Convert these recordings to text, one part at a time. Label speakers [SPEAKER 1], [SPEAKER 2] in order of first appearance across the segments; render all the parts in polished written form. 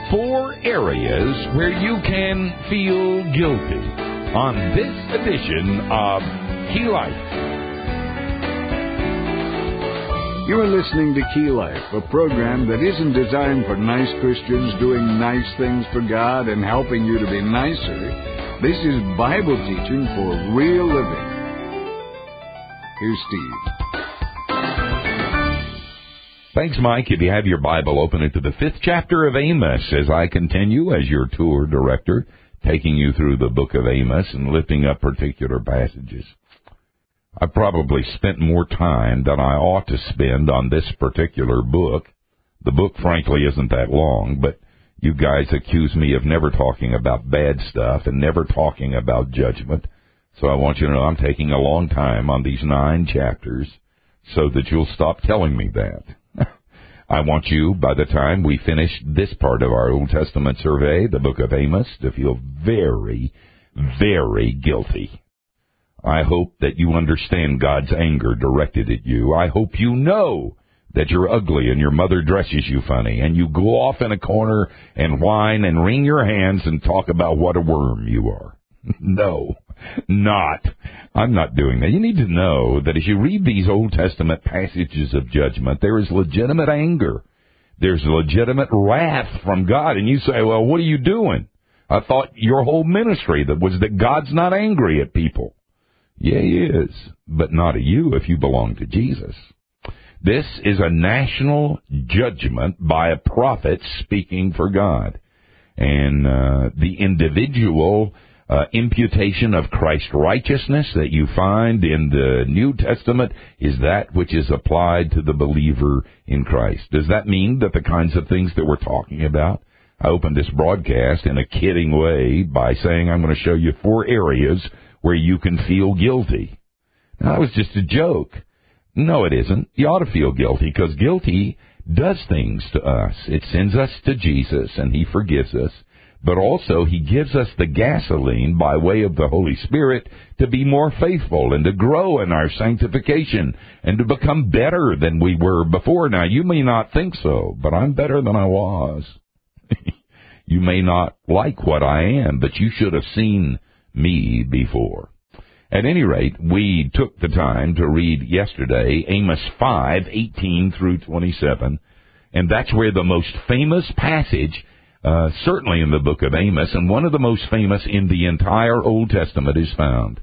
[SPEAKER 1] 4 areas where you can feel guilty on this edition of Key Life.
[SPEAKER 2] You are listening to Key Life, a program that isn't designed for nice Christians doing nice things for God and helping you to be nicer. This is Bible teaching for real living. Here's Steve.
[SPEAKER 1] Thanks, Mike. If you have your Bible, open it to the 5th chapter of Amos as I continue as your tour director, taking you through the book of Amos and lifting up particular passages. I've probably spent more time than I ought to spend on this particular book. The book, frankly, isn't that long, but you guys accuse me of never talking about bad stuff and never talking about judgment. So I want you to know I'm taking a long time on these 9 chapters so that you'll stop telling me that. I want you, by the time we finish this part of our Old Testament survey, the book of Amos, to feel very, very guilty. I hope that you understand God's anger directed at you. I hope you know that you're ugly and your mother dresses you funny, and you go off in a corner and whine and wring your hands and talk about what a worm you are. No, I'm not doing that. You need to know that as you read these Old Testament passages of judgment, there is legitimate anger. There's legitimate wrath from God. And you say, well, what are you doing? I thought your whole ministry was that God's not angry at people. Yeah, he is, but not at you if you belong to Jesus. This is a national judgment by a prophet speaking for God. And the individual imputation of Christ's righteousness that you find in the New Testament is that which is applied to the believer in Christ. Does that mean that the kinds of things that we're talking about? I opened this broadcast in a kidding way by saying I'm going to show you 4 areas where you can feel guilty. Now, that was just a joke. No, it isn't. You ought to feel guilty because guilty does things to us. It sends us to Jesus and he forgives us. But also, he gives us the gasoline by way of the Holy Spirit to be more faithful and to grow in our sanctification and to become better than we were before. Now, you may not think so, but I'm better than I was. You may not like what I am, but you should have seen me before. At any rate, we took the time to read yesterday Amos 5:18 through 27, and that's where the most famous passage certainly in the book of Amos, and one of the most famous in the entire Old Testament is found.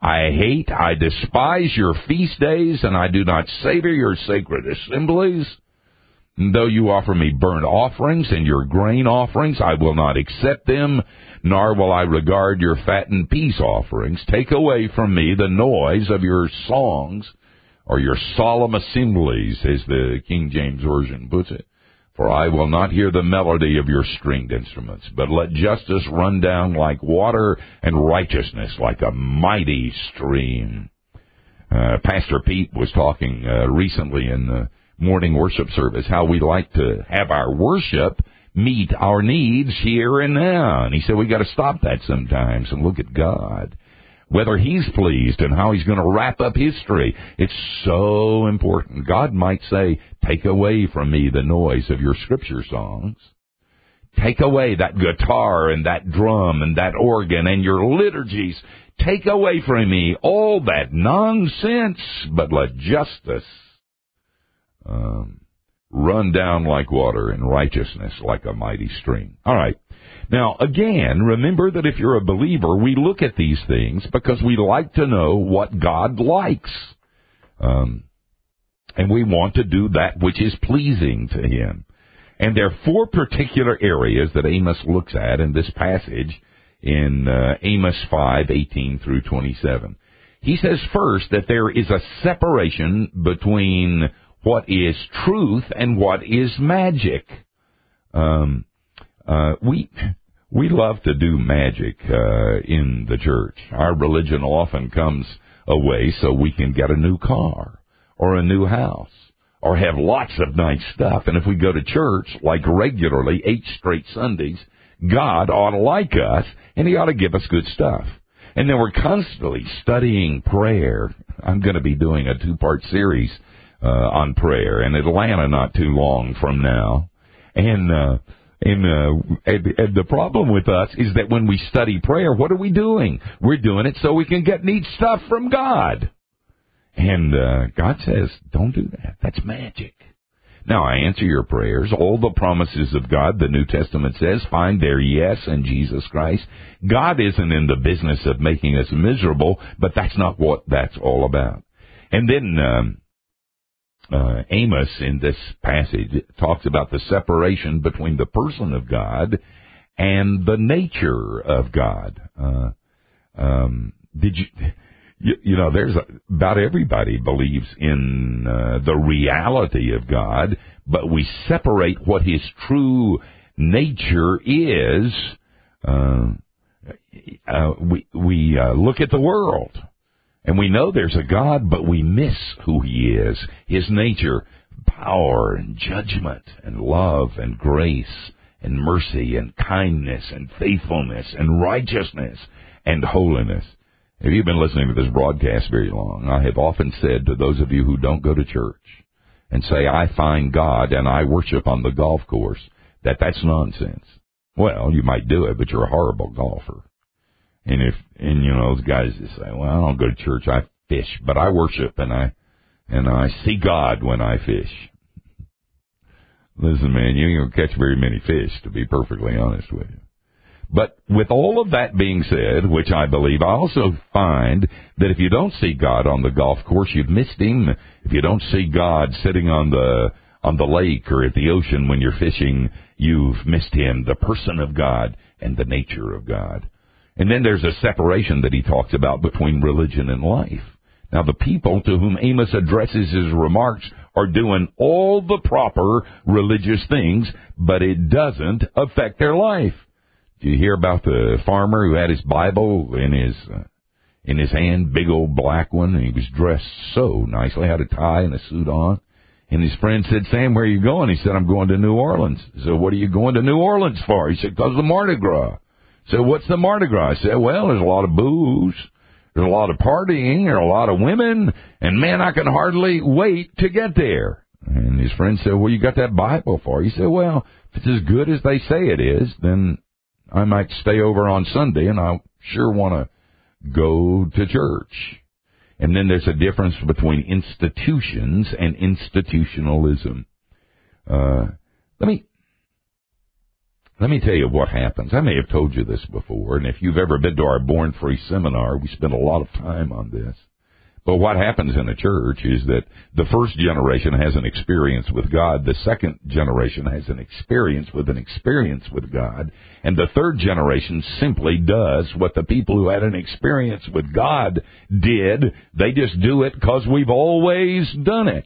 [SPEAKER 1] I despise your feast days, and I do not savor your sacred assemblies. And though you offer me burnt offerings and your grain offerings, I will not accept them, nor will I regard your fattened peace offerings. Take away from me the noise of your songs, or your solemn assemblies, as the King James Version puts it. For I will not hear the melody of your stringed instruments, but let justice run down like water and righteousness like a mighty stream. Pastor Pete was talking recently in the morning worship service how we like to have our worship meet our needs here and now. And he said we got to stop that sometimes and look at God, whether he's pleased and how he's going to wrap up history. It's so important. God might say, take away from me the noise of your scripture songs. Take away that guitar and that drum and that organ and your liturgies. Take away from me all that nonsense, but let justice run down like water and righteousness like a mighty stream. All right. Now, again, remember that if you're a believer, we look at these things because we like to know what God likes. And we want to do that which is pleasing to him. And there are 4 particular areas that Amos looks at in this passage in Amos 5:18 through 27. He says first that there is a separation between what is truth and what is magic. We love to do magic in the church. Our religion often comes away so we can get a new car or a new house or have lots of nice stuff. And if we go to church, like regularly, 8 straight Sundays, God ought to like us, and he ought to give us good stuff. And then we're constantly studying prayer. I'm going to be doing a 2-part series on prayer in Atlanta not too long from now. And And the problem with us is that when we study prayer, what are we doing? We're doing it so we can get neat stuff from God. And God says, don't do that. That's magic. Now, I answer your prayers. All the promises of God, the New Testament says, find their yes in Jesus Christ. God isn't in the business of making us miserable, but that's not what that's all about. And then Amos, in this passage, talks about the separation between the person of God and the nature of God. There's about everybody believes in the reality of God, but we separate what His true nature is. We look at the world, and we know there's a God, but we miss who He is. His nature, power and judgment and love and grace and mercy and kindness and faithfulness and righteousness and holiness. If you've been listening to this broadcast very long, I have often said to those of you who don't go to church and say, I find God and I worship on the golf course, that's nonsense. Well, you might do it, but you're a horrible golfer. And those guys that say, well, I don't go to church, I fish, but I worship and I see God when I fish. Listen, man, you ain't gonna catch very many fish, to be perfectly honest with you. But with all of that being said, which I believe, I also find that if you don't see God on the golf course, you've missed Him. If you don't see God sitting on the lake or at the ocean when you're fishing, you've missed Him, the person of God and the nature of God. And then there's a separation that he talks about between religion and life. Now, the people to whom Amos addresses his remarks are doing all the proper religious things, but it doesn't affect their life. Do you hear about the farmer who had his Bible in his hand, big old black one, and he was dressed so nicely, had a tie and a suit on? And his friend said, Sam, where are you going? He said, I'm going to New Orleans. He said, what are you going to New Orleans for? He said, because of the Mardi Gras. I said, what's the Mardi Gras? I said, well, there's a lot of booze, there's a lot of partying, there are a lot of women, and man, I can hardly wait to get there. And his friend said, well, you got that Bible for? He said, well, if it's as good as they say it is, then I might stay over on Sunday, and I sure want to go to church. And then there's a difference between institutions and institutionalism. Let me tell you what happens. I may have told you this before, and if you've ever been to our Born Free seminar, we spend a lot of time on this. But what happens in a church is that the first generation has an experience with God, the second generation has an experience with God, and the third generation simply does what the people who had an experience with God did. They just do it because we've always done it.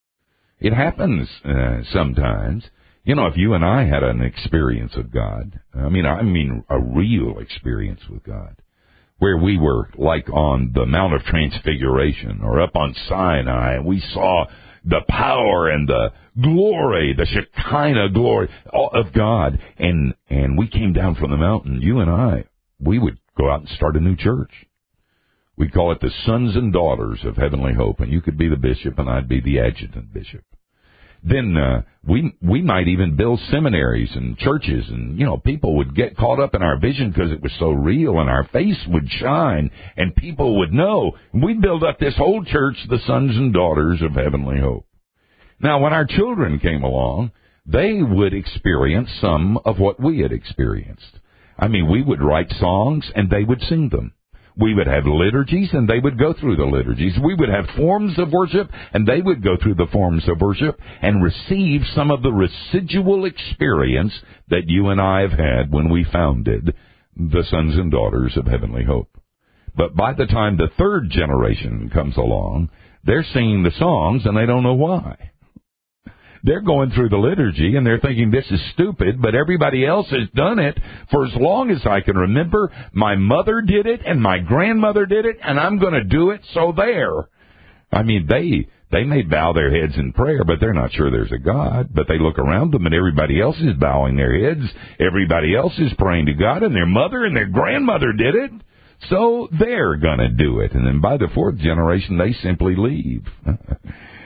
[SPEAKER 1] It happens sometimes. You know, if you and I had an experience of God, I mean a real experience with God, where we were like on the Mount of Transfiguration or up on Sinai, and we saw the power and the glory, the Shekinah glory of God, and we came down from the mountain, you and I, we would go out and start a new church. We'd call it the Sons and Daughters of Heavenly Hope, and you could be the bishop and I'd be the adjutant bishop. Then we might even build seminaries and churches, and people would get caught up in our vision because it was so real, and our face would shine, and people would know. We'd build up this whole church, the Sons and Daughters of Heavenly Hope. Now, when our children came along, they would experience some of what we had experienced. I mean, we would write songs, and they would sing them. We would have liturgies, and they would go through the liturgies. We would have forms of worship, and they would go through the forms of worship and receive some of the residual experience that you and I have had when we founded the Sons and Daughters of Heavenly Hope. But by the time the third generation comes along, they're singing the songs, and they don't know why. They're going through the liturgy, and they're thinking, this is stupid, but everybody else has done it for as long as I can remember. My mother did it, and my grandmother did it, and I'm going to do it, so there. I mean, they may bow their heads in prayer, but they're not sure there's a God. But they look around them, and everybody else is bowing their heads. Everybody else is praying to God, and their mother and their grandmother did it, so they're going to do it. And then by the fourth generation, they simply leave.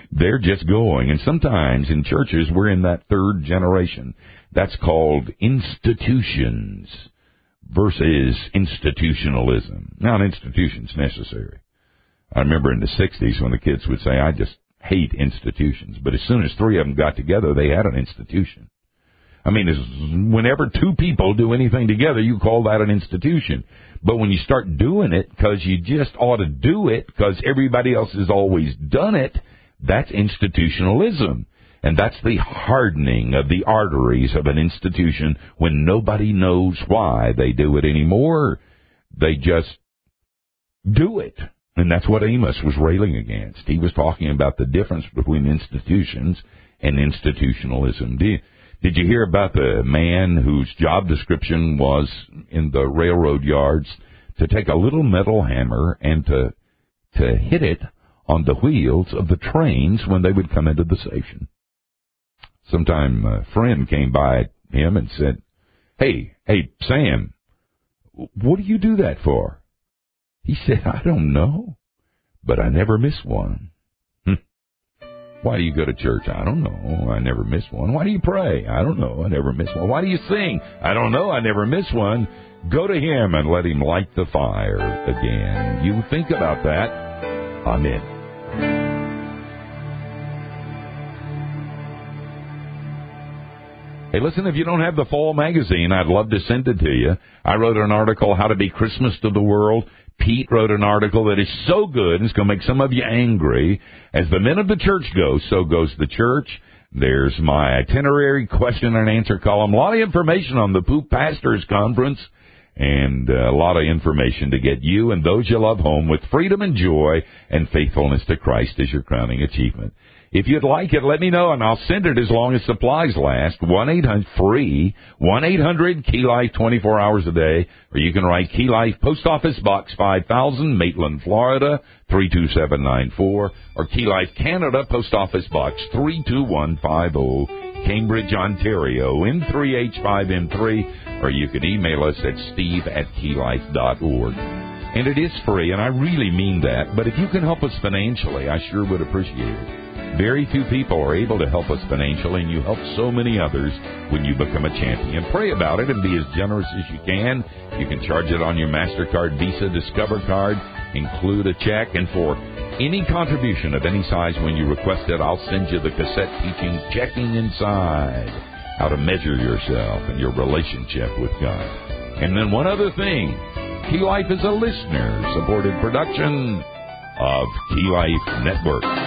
[SPEAKER 1] They're just going. And sometimes in churches, we're in that third generation. That's called institutions versus institutionalism. Now, an institution's necessary. I remember in the 60s when the kids would say, I just hate institutions. But as soon as three of them got together, they had an institution. I mean, whenever two people do anything together, you call that an institution. But when you start doing it because you just ought to do it because everybody else has always done it, that's institutionalism. And that's the hardening of the arteries of an institution when nobody knows why they do it anymore. They just do it. And that's what Amos was railing against. He was talking about the difference between institutions and institutionalism. Did you hear about the man whose job description was in the railroad yards to take a little metal hammer and to hit it on the wheels of the trains when they would come into the station? Sometime a friend came by him and said, Hey, Sam, what do you do that for? He said, I don't know, but I never miss one. Why do you go to church? I don't know. I never miss one. Why do you pray? I don't know. I never miss one. Why do you sing? I don't know. I never miss one. Go to him and let him light the fire again. You think about that. Amen. Hey, listen, if you don't have the fall magazine, I'd love to send it to you. I wrote an article, How to Be Christmas to the World. Pete wrote an article that is so good, it's going to make some of you angry. As the men of the church go, so goes the church. There's my itinerary question and answer column. A lot of information on the Poop Pastors Conference, and a lot of information to get you and those you love home with freedom and joy and faithfulness to Christ as your crowning achievement. If you'd like it, let me know, and I'll send it as long as supplies last. 1-800-FREE, 1-800-KEY-LIFE, 24 hours a day. Or you can write Key Life, Post Office Box 5000, Maitland, Florida, 32794. Or Key Life Canada, Post Office Box 32150, Cambridge, Ontario, N3H5M3. Or you can email us at steve@keylife.org. And it is free, and I really mean that. But if you can help us financially, I sure would appreciate it. Very few people are able to help us financially, and you help so many others when you become a champion. Pray about it and be as generous as you can. You can charge it on your MasterCard, Visa, Discover card, include a check, and for any contribution of any size when you request it, I'll send you the cassette teaching Checking Inside, how to measure yourself and your relationship with God. And then one other thing, Key Life is a listener-supported production of Key Life Network.